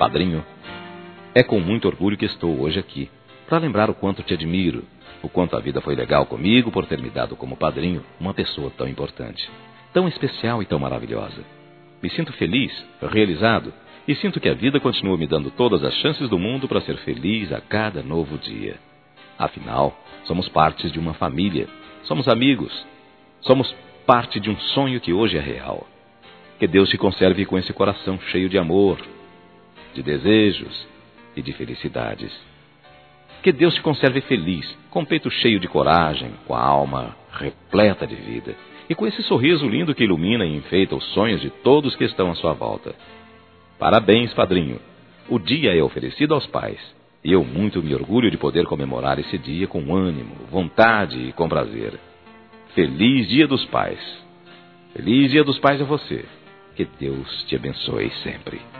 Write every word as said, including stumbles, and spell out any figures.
Padrinho, é com muito orgulho que estou hoje aqui, para lembrar o quanto te admiro, o quanto a vida foi legal comigo por ter me dado como padrinho uma pessoa tão importante, tão especial e tão maravilhosa. Me sinto feliz, realizado, e sinto que a vida continua me dando todas as chances do mundo para ser feliz a cada novo dia. Afinal, somos partes de uma família, somos amigos, somos parte de um sonho que hoje é real. Que Deus te conserve com esse coração cheio de amor, de desejos e de felicidades. Que Deus te conserve feliz, com o peito cheio de coragem, com a alma repleta de vida, e com esse sorriso lindo que ilumina e enfeita os sonhos de todos que estão à sua volta. Parabéns, padrinho! O dia é oferecido aos pais, e eu muito me orgulho de poder comemorar esse dia com ânimo, vontade e com prazer. Feliz Dia dos Pais! Feliz Dia dos Pais a você! Que Deus te abençoe sempre.